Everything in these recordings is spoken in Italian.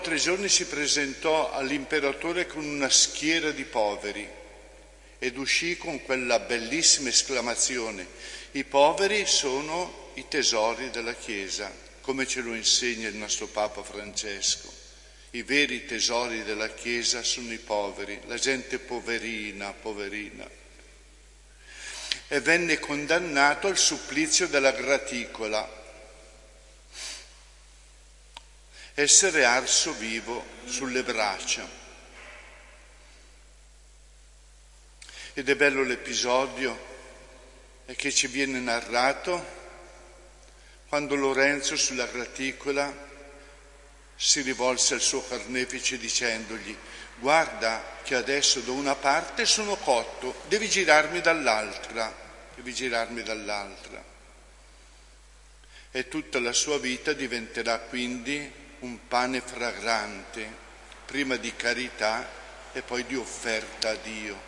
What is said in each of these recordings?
3 giorni si presentò all'imperatore con una schiera di poveri ed uscì con quella bellissima esclamazione: i poveri sono i tesori della Chiesa, come ce lo insegna il nostro Papa Francesco. I veri tesori della Chiesa sono i poveri, la gente poverina. E venne condannato al supplizio della graticola, essere arso vivo sulle braccia. Ed è bello l'episodio che ci viene narrato quando Lorenzo sulla graticola si rivolse al suo carnefice dicendogli: guarda che adesso da una parte sono cotto, devi girarmi dall'altra. E tutta la sua vita diventerà quindi un pane fragrante, prima di carità e poi di offerta a Dio.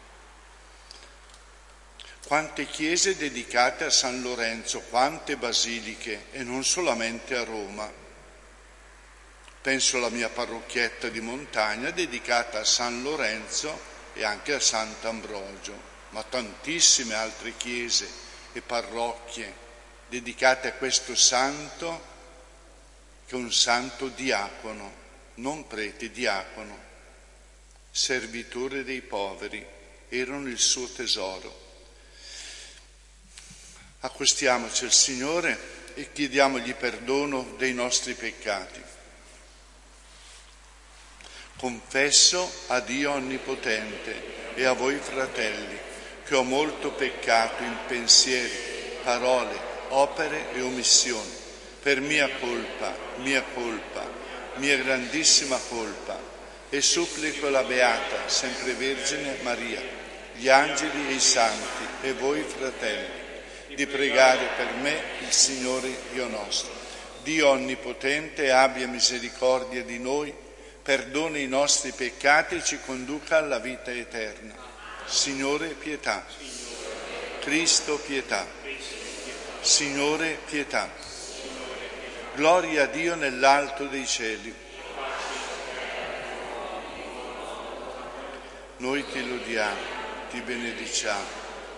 Quante chiese dedicate a San Lorenzo, quante basiliche, e non solamente a Roma. Penso alla mia parrocchietta di montagna dedicata a San Lorenzo e anche a Sant'Ambrogio, ma tantissime altre chiese e parrocchie dedicate a questo santo, che è un santo diacono, non prete, diacono, servitore dei poveri, erano il suo tesoro. Accostiamoci al Signore e chiediamogli perdono dei nostri peccati. Confesso a Dio Onnipotente e a voi fratelli che ho molto peccato in pensieri, parole, opere e omissioni, per mia colpa, mia grandissima colpa, e supplico la Beata, sempre Vergine Maria, gli angeli e i santi e voi fratelli, di pregare per me il Signore Dio nostro. Dio Onnipotente abbia misericordia di noi, perdoni i nostri peccati e ci conduca alla vita eterna. Signore, pietà. Cristo, pietà. Signore, pietà. Gloria a Dio nell'alto dei cieli. Noi ti lodiamo, ti benediciamo.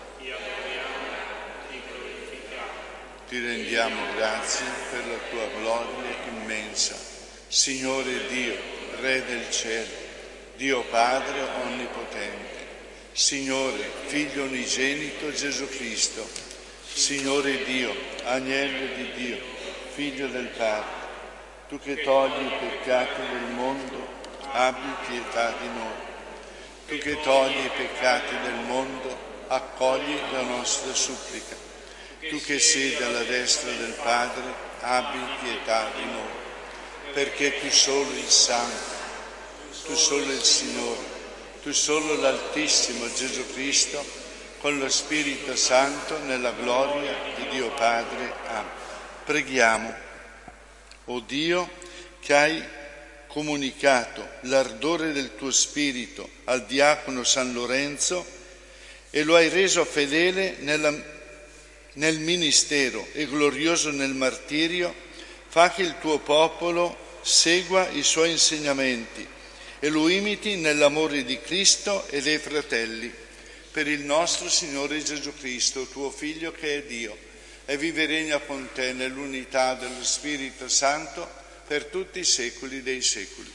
Ti rendiamo grazie per la tua gloria immensa. Signore Dio, Re del cielo, Dio Padre Onnipotente, Signore, Figlio unigenito Gesù Cristo, Signore Dio, Agnello di Dio, Figlio del Padre, tu che togli i peccati del mondo, abbi pietà di noi. Tu che togli i peccati del mondo, accogli la nostra supplica. Tu che siedi alla destra del Padre, abbi pietà di noi, perché tu solo il Santo, tu solo il Signore, tu solo l'Altissimo Gesù Cristo, con lo Spirito Santo, nella gloria di Dio Padre. Amen. Preghiamo. O Dio, che hai comunicato l'ardore del tuo Spirito al diacono San Lorenzo e lo hai reso fedele nel ministero e glorioso nel martirio, fa che il tuo popolo segua i suoi insegnamenti e lo imiti nell'amore di Cristo e dei fratelli. Per il nostro Signore Gesù Cristo, tuo Figlio che è Dio, e vive e regna con te nell'unità dello Spirito Santo per tutti i secoli dei secoli.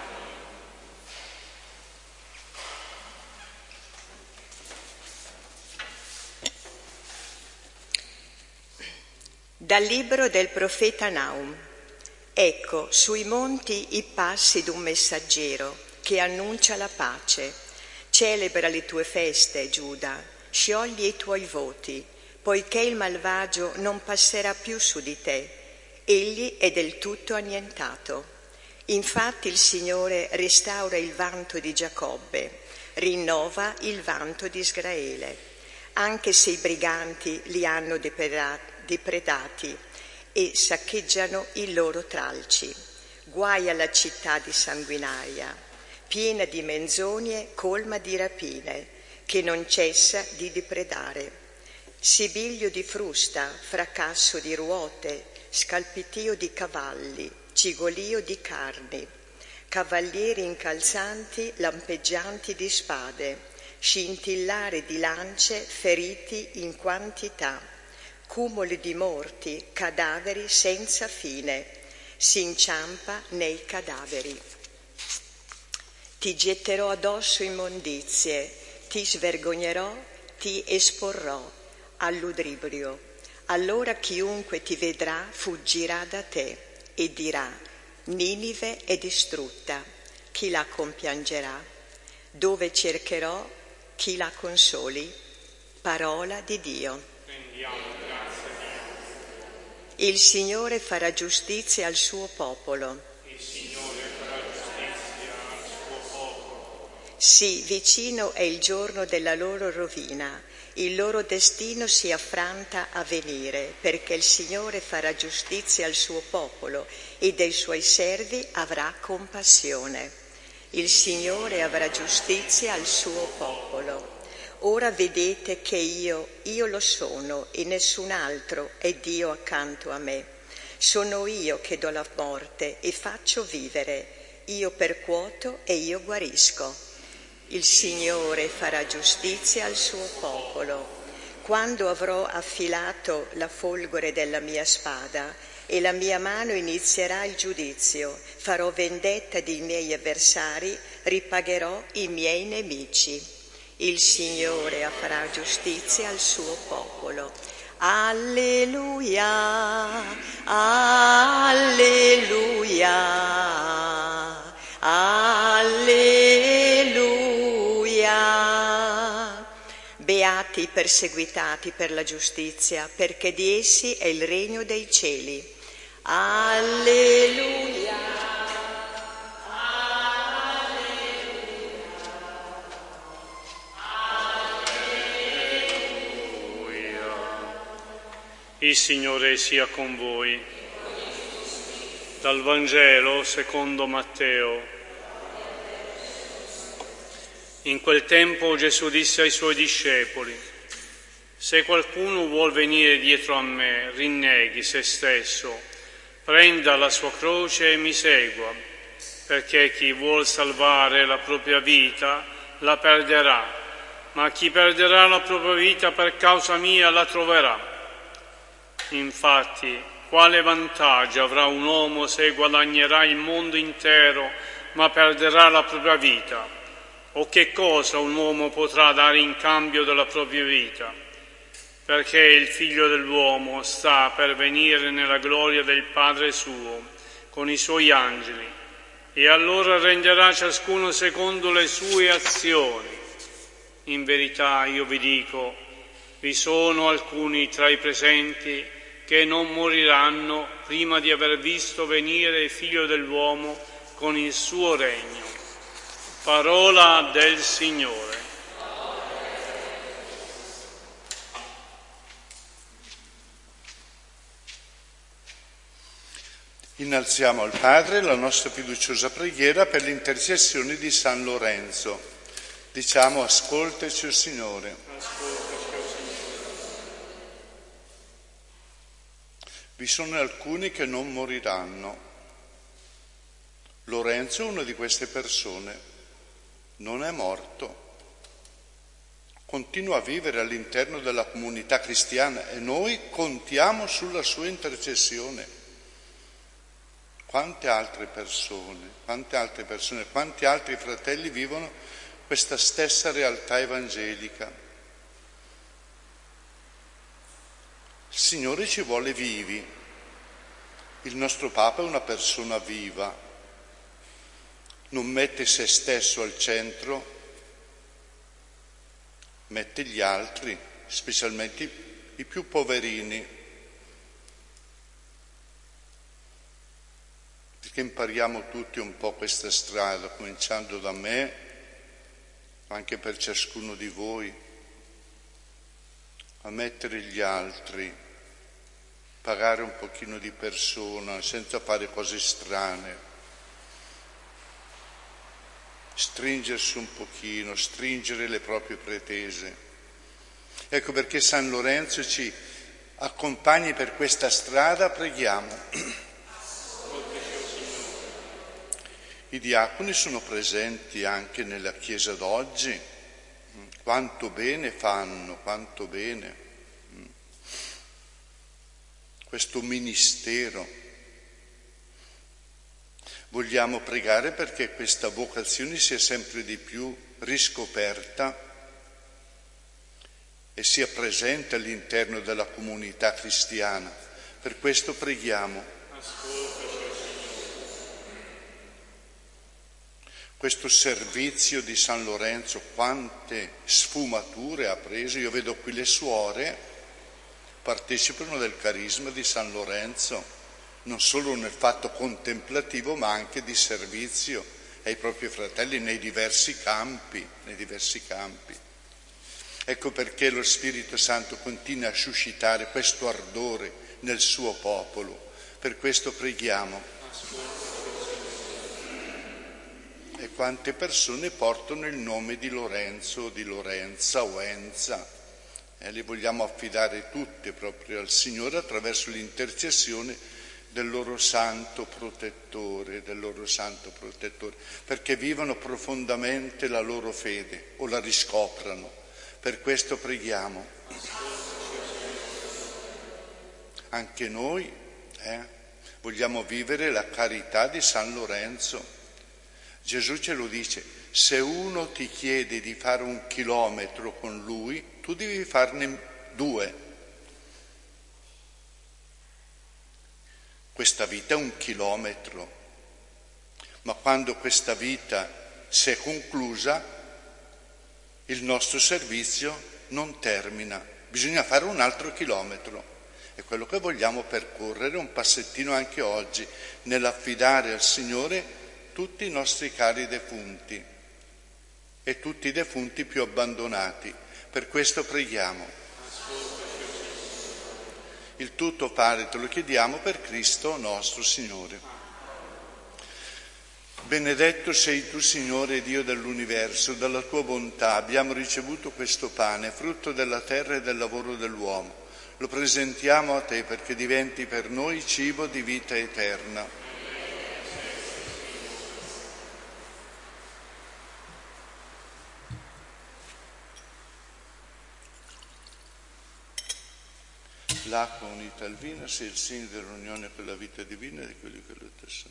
Dal libro del profeta Naum. Ecco, sui monti i passi d'un messaggero che annuncia la pace. Celebra le tue feste, Giuda, sciogli i tuoi voti, poiché il malvagio non passerà più su di te. Egli è del tutto annientato. Infatti il Signore restaura il vanto di Giacobbe, rinnova il vanto di Israele, anche se i briganti li hanno depredati e saccheggiano i loro tralci. Guai alla città di sanguinaria, piena di menzogne, colma di rapine, che non cessa di depredare. Sibiglio di frusta, fracasso di ruote, scalpitio di cavalli, cigolio di carni. cavalieri incalzanti, lampeggianti di spade, scintillare di lance, feriti in quantità, cumuli di morti, cadaveri senza fine, si inciampa nei cadaveri. Ti getterò addosso immondizie, ti svergognerò, ti esporrò al ludibrio. Allora chiunque ti vedrà fuggirà da te e dirà: Ninive è distrutta, chi la compiangerà? Dove cercherò chi la consoli? Parola di Dio. Rendiamo grazie a Dio. Il Signore farà giustizia al suo popolo. Il Signore farà giustizia al suo popolo. Sì, vicino è il giorno della loro rovina. Il loro destino si affranta a venire, perché il Signore farà giustizia al suo popolo e dei suoi servi avrà compassione. Il Signore avrà giustizia al suo popolo. Ora vedete che io lo sono e nessun altro è Dio accanto a me. Sono io che do la morte e faccio vivere, io percuoto e io guarisco. Il Signore farà giustizia al suo popolo. Quando avrò affilato la folgore della mia spada e la mia mano inizierà il giudizio, farò vendetta dei miei avversari, ripagherò i miei nemici. Il Signore farà giustizia al suo popolo. Alleluia, alleluia, alleluia. Beati i perseguitati per la giustizia, perché di essi è il regno dei cieli. Alleluia. Il Signore sia con voi. Dal Vangelo secondo Matteo. In quel tempo Gesù disse ai suoi discepoli: se qualcuno vuol venire dietro a me, rinneghi se stesso, prenda la sua croce e mi segua, perché chi vuol salvare la propria vita la perderà, ma chi perderà la propria vita per causa mia la troverà. Infatti, quale vantaggio avrà un uomo se guadagnerà il mondo intero ma perderà la propria vita? O che cosa un uomo potrà dare in cambio della propria vita? Perché il Figlio dell'uomo sta per venire nella gloria del Padre suo con i suoi angeli, e allora renderà ciascuno secondo le sue azioni. In verità io vi dico, vi sono alcuni tra i presenti che non moriranno prima di aver visto venire il Figlio dell'uomo con il suo regno. Parola del Signore. Innalziamo al Padre la nostra fiduciosa preghiera per l'intercessione di San Lorenzo. Diciamo: ascoltaci, o Signore. Vi sono alcuni che non moriranno. Lorenzo è una di queste persone. Non è morto. Continua a vivere all'interno della comunità cristiana e noi contiamo sulla sua intercessione. Quante altre persone, quanti altri fratelli vivono questa stessa realtà evangelica? Il Signore ci vuole vivi. Il nostro Papa è una persona viva. Non mette se stesso al centro, mette gli altri, specialmente i più poverini. Perché impariamo tutti un po' questa strada, cominciando da me, anche per ciascuno di voi, a mettere gli altri, pagare un pochino di persona senza fare cose strane, stringersi un pochino, stringere le proprie pretese. Ecco perché San Lorenzo ci accompagni per questa strada, preghiamo. I diaconi sono presenti anche nella Chiesa d'oggi. Quanto bene fanno, quanto bene. Questo ministero. Vogliamo pregare perché questa vocazione sia sempre di più riscoperta e sia presente all'interno della comunità cristiana. Per questo preghiamo. Questo servizio di San Lorenzo, quante sfumature ha preso. Io vedo qui le suore partecipano del carisma di San Lorenzo, non solo nel fatto contemplativo ma anche di servizio ai propri fratelli nei diversi campi. Ecco perché lo Spirito Santo continua a suscitare questo ardore nel suo popolo. Per questo preghiamo. E quante persone portano il nome di Lorenzo, di Lorenza o Enza. Li vogliamo affidare tutte proprio al Signore attraverso l'intercessione del loro santo protettore, perché vivano profondamente la loro fede o la riscoprano. Per questo preghiamo. Anche noi vogliamo vivere la carità di San Lorenzo. Gesù ce lo dice, se uno ti chiede di fare 1 chilometro con lui, tu devi farne 2. Questa vita è 1 chilometro, ma quando questa vita si è conclusa, il nostro servizio non termina, bisogna fare un altro chilometro. È quello che vogliamo percorrere un passettino anche oggi, nell'affidare al Signore tutti i nostri cari defunti e tutti i defunti più abbandonati. Per questo preghiamo. Il tutto, Padre, te lo chiediamo per Cristo nostro Signore. Benedetto sei tu, Signore, Dio dell'universo, dalla tua bontà abbiamo ricevuto questo pane, frutto della terra e del lavoro dell'uomo. Lo presentiamo a te perché diventi per noi cibo di vita eterna. L'acqua unita al vino sia il segno dell'unione con la vita divina di quelli che lo tessono.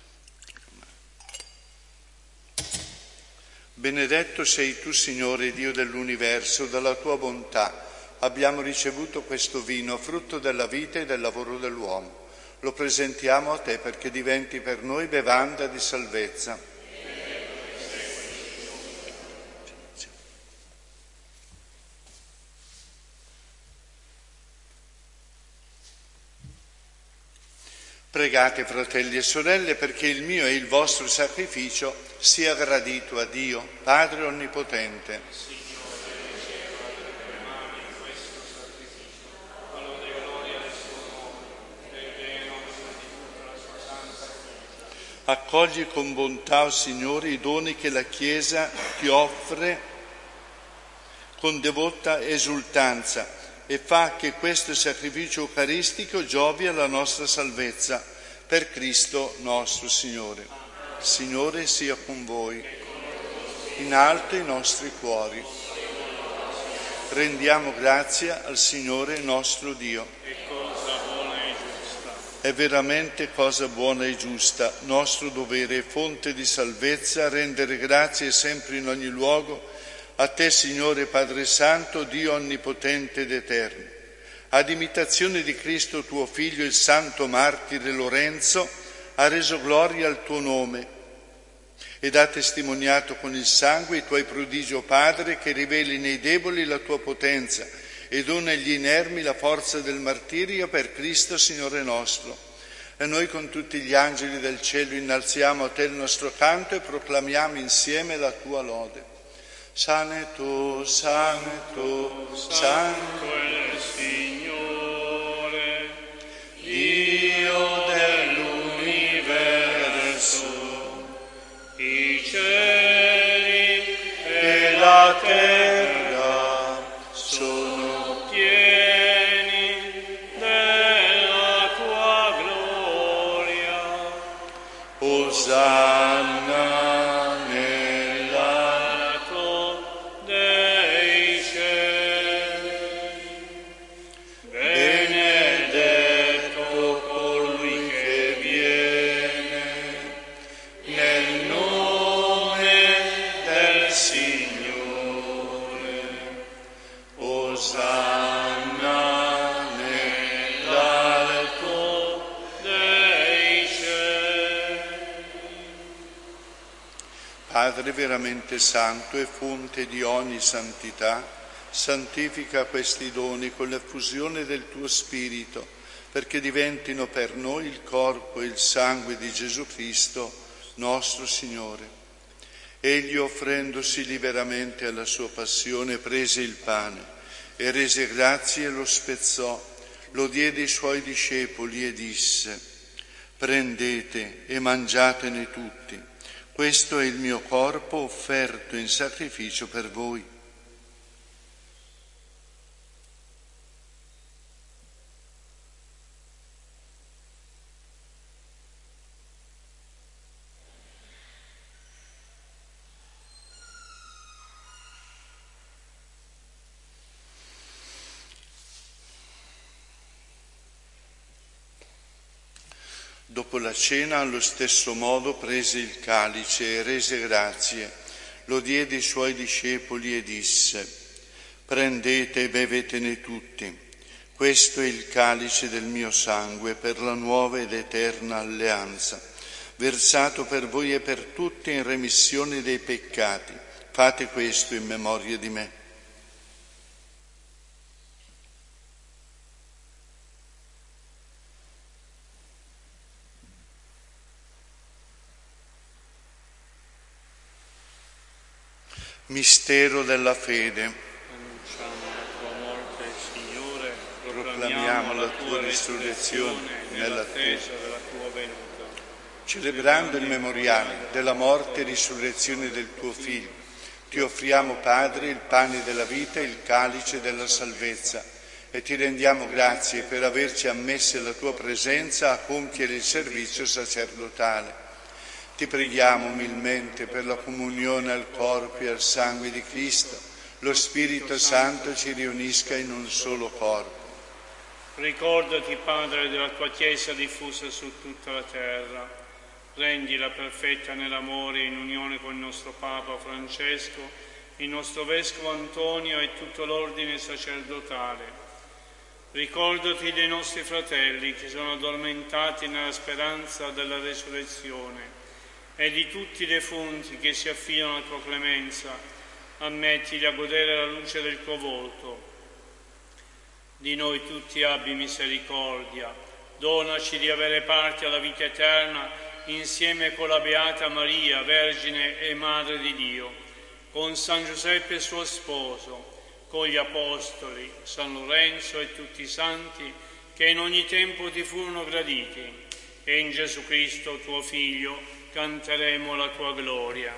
Benedetto sei tu, Signore, Dio dell'universo, dalla tua bontà abbiamo ricevuto questo vino, frutto della vita e del lavoro dell'uomo. Lo presentiamo a te perché diventi per noi bevanda di salvezza. Pregate, fratelli e sorelle, perché il mio e il vostro sacrificio sia gradito a Dio, Padre Onnipotente. Accogli con bontà, o Signore, i doni che la Chiesa ti offre con devota esultanza e fa che questo sacrificio eucaristico giovi alla nostra salvezza, per Cristo nostro Signore. Il Signore sia con voi, in alto i nostri cuori. Rendiamo grazia al Signore nostro Dio. È veramente cosa buona e giusta, nostro dovere e fonte di salvezza, rendere grazie sempre in ogni luogo a te, Signore Padre Santo, Dio onnipotente ed eterno. Ad imitazione di Cristo tuo Figlio, il santo martire Lorenzo, ha reso gloria al tuo nome ed ha testimoniato con il sangue i tuoi prodigi, o Padre, che riveli nei deboli la tua potenza e dona agli inermi la forza del martirio per Cristo Signore nostro. E noi con tutti gli angeli del cielo innalziamo a te il nostro canto e proclamiamo insieme la tua lode. Santo, santo, santo è il Signore, Dio dell'universo, i cieli e la terra sono pieni della tua gloria. Osanna Padre veramente santo e fonte di ogni santità, santifica questi doni con l'effusione del tuo Spirito, perché diventino per noi il corpo e il sangue di Gesù Cristo, nostro Signore. Egli, offrendosi liberamente alla sua passione, prese il pane e rese grazie e lo spezzò, lo diede ai suoi discepoli e disse: prendete e mangiatene tutti, questo è il mio corpo offerto in sacrificio per voi. Dopo la cena, allo stesso modo, prese il calice e rese grazie, lo diede ai suoi discepoli e disse: prendete e bevetene tutti, questo è il calice del mio sangue per la nuova ed eterna alleanza, versato per voi e per tutti in remissione dei peccati. Fate questo in memoria di me. Mistero della fede. Annunciamo la tua morte, Signore, Proclamiamo la tua risurrezione nell'attesa della tua venuta. Celebrando il memoriale della morte e risurrezione del tuo Figlio, ti offriamo, Padre, il pane della vita e il calice della salvezza, e ti rendiamo grazie per averci ammessi alla tua presenza a compiere il servizio sacerdotale. Ti preghiamo umilmente per la comunione al corpo e al sangue di Cristo, lo Spirito Santo ci riunisca in un solo corpo. Ricordati, Padre, della tua Chiesa diffusa su tutta la terra. Rendila perfetta nell'amore in unione con il nostro Papa Francesco, il nostro Vescovo Antonio e tutto l'ordine sacerdotale. Ricordati dei nostri fratelli che sono addormentati nella speranza della resurrezione, e di tutti i defunti che si affidano alla tua clemenza. Ammettili a godere la luce del tuo volto. Di noi tutti abbi misericordia, donaci di avere parte alla vita eterna insieme con la Beata Maria, Vergine e Madre di Dio, con San Giuseppe suo sposo, con gli Apostoli, San Lorenzo e tutti i santi che in ogni tempo ti furono graditi, e in Gesù Cristo tuo Figlio canteremo la tua gloria.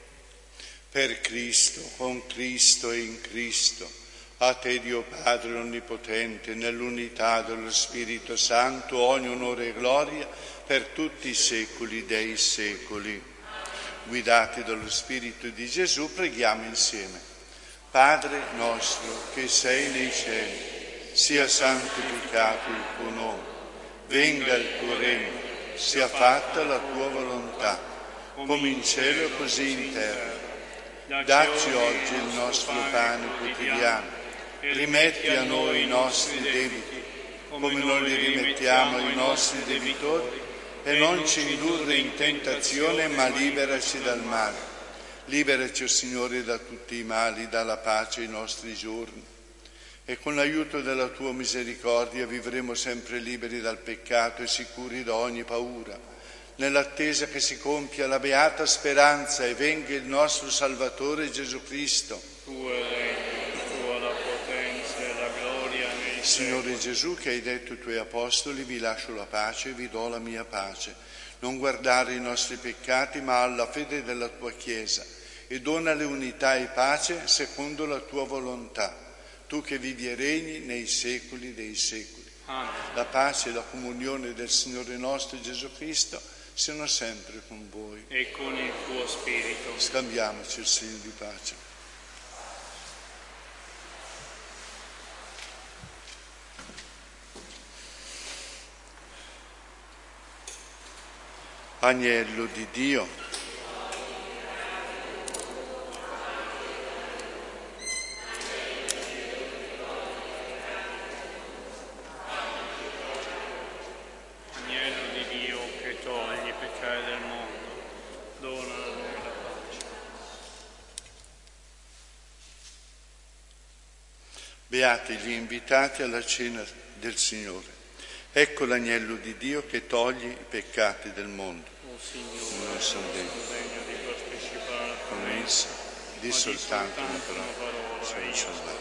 Per Cristo, con Cristo e in Cristo, a te Dio Padre Onnipotente, nell'unità dello Spirito Santo, ogni onore e gloria per tutti i secoli dei secoli. Guidati dallo Spirito di Gesù, preghiamo insieme. Padre nostro che sei nei cieli, sia santificato il tuo nome, venga il tuo regno, sia fatta la tua volontà, come in cielo così in terra. Dacci oggi il nostro pane quotidiano, rimetti a noi i nostri debiti, come noi li rimettiamo ai nostri debitori, e non ci indurre in tentazione, ma liberaci dal male. Liberaci, o Signore, da tutti i mali, dalla pace ai nostri giorni. E con l'aiuto della tua misericordia vivremo sempre liberi dal peccato e sicuri da ogni paura, nell'attesa che si compia la beata speranza e venga il nostro Salvatore Gesù Cristo. Tuo è il regno, tua la potenza e la gloria nei Signore Gesù, che hai detto ai tuoi apostoli: vi lascio la pace, vi do la mia pace. Non guardare i nostri peccati, ma alla fede della tua Chiesa, e donale unità e pace secondo la tua volontà. Tu che vivi e regni nei secoli dei secoli. Amen. La pace e la comunione del Signore nostro Gesù Cristo siano sempre con voi. E con il tuo Spirito. Scambiamoci il segno di pace. Agnello di Dio, Agnello di Dio che togli i peccati del mondo, dona a noi la pace. Beati gli invitati alla cena del Signore. Ecco l'agnello di Dio che toglie i peccati del mondo. O Signore, non sono degno di partecipare a come essa, di soltanto una parola, sono salvato.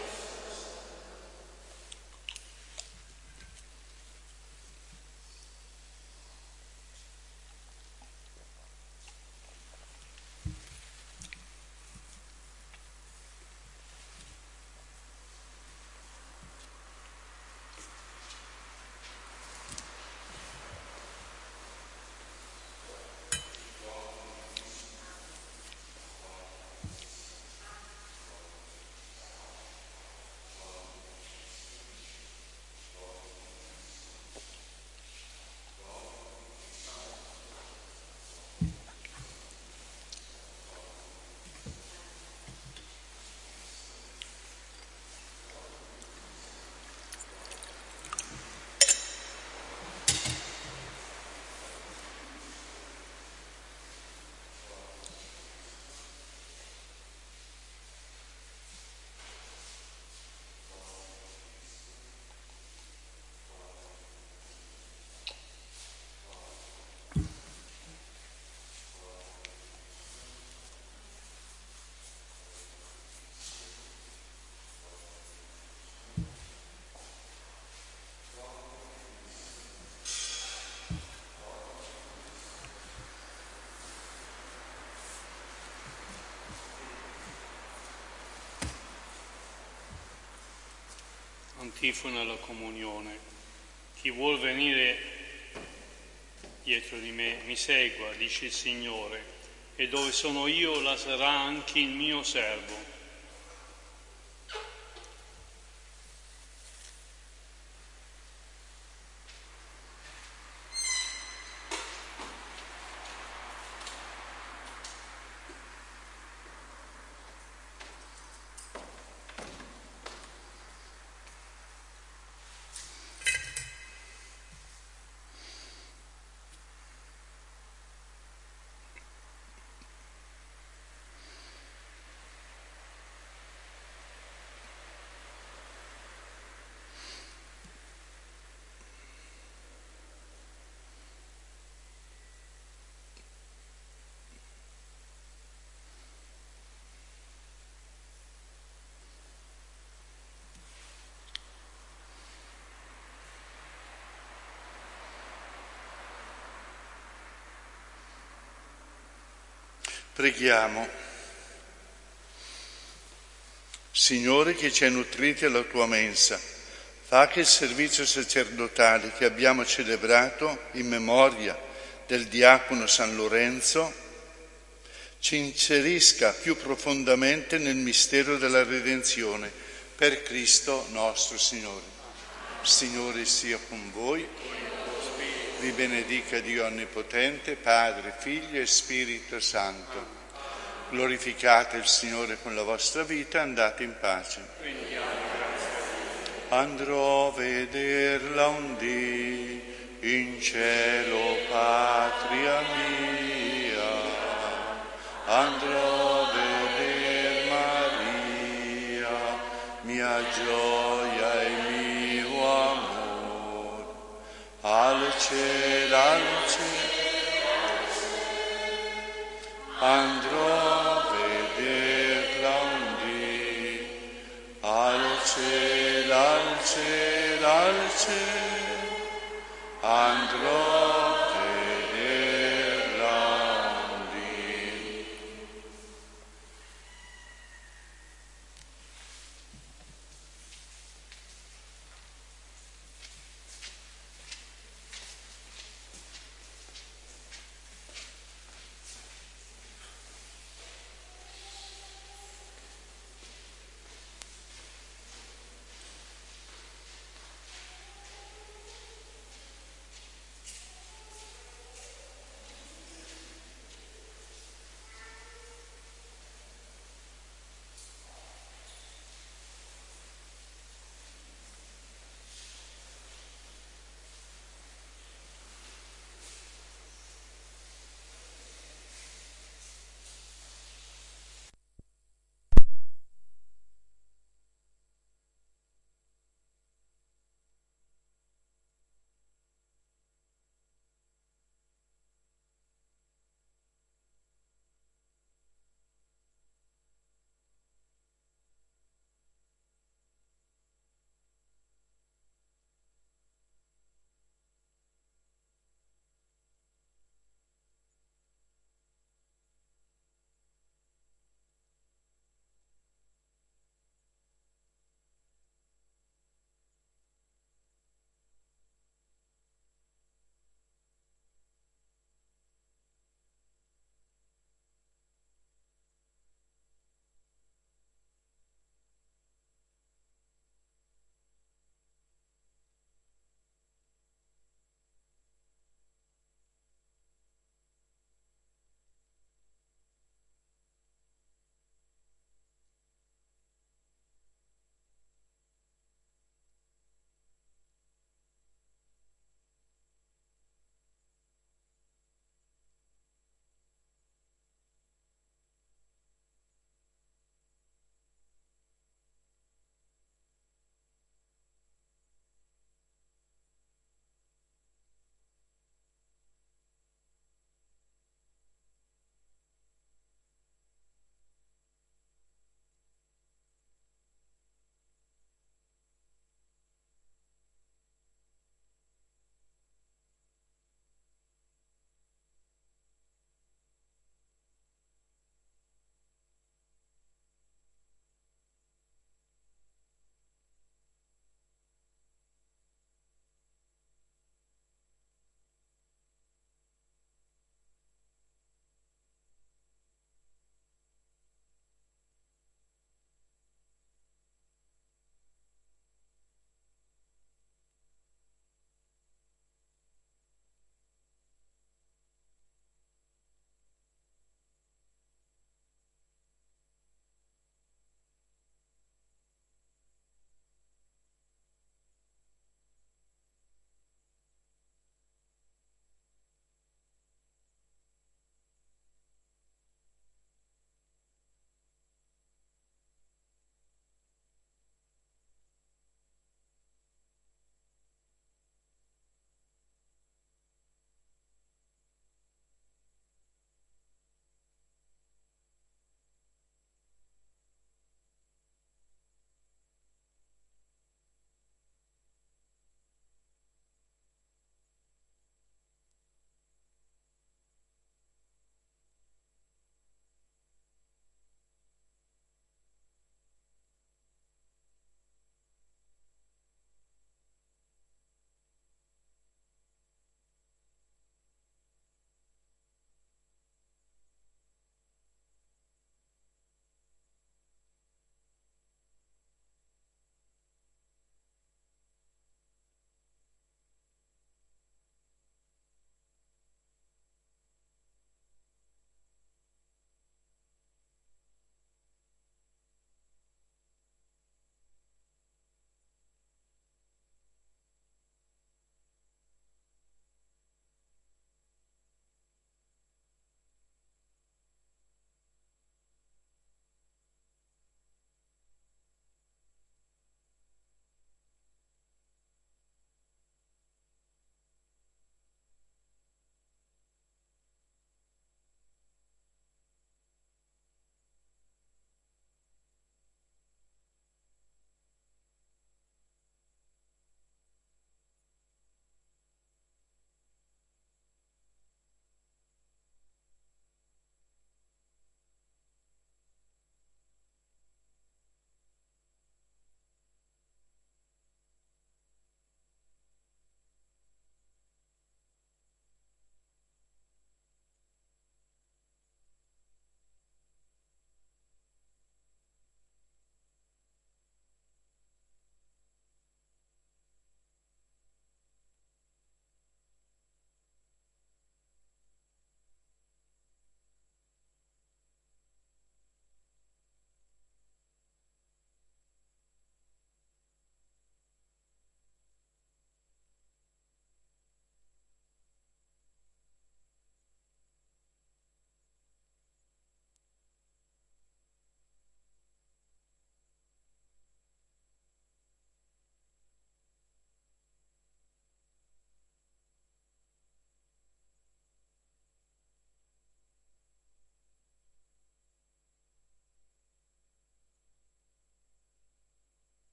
Antifona alla comunione. Chi vuol venire dietro di me mi segua, dice il Signore, e dove sono io là sarà anche il mio servo. Preghiamo. Signore, che ci hai nutriti alla tua mensa, fa che il servizio sacerdotale che abbiamo celebrato in memoria del diacono San Lorenzo ci inserisca più profondamente nel mistero della redenzione per Cristo nostro Signore. Signore sia con voi, vi benedica Dio Onnipotente, Padre, Figlio e Spirito Santo. Glorificate il Signore con la vostra vita, andate in pace. Andrò a vederla un dì in cielo, patria mia. Andrò a veder Maria, mia gioia e mio amor. Al cielo, andrò a vederla un dì, al cielo, andrò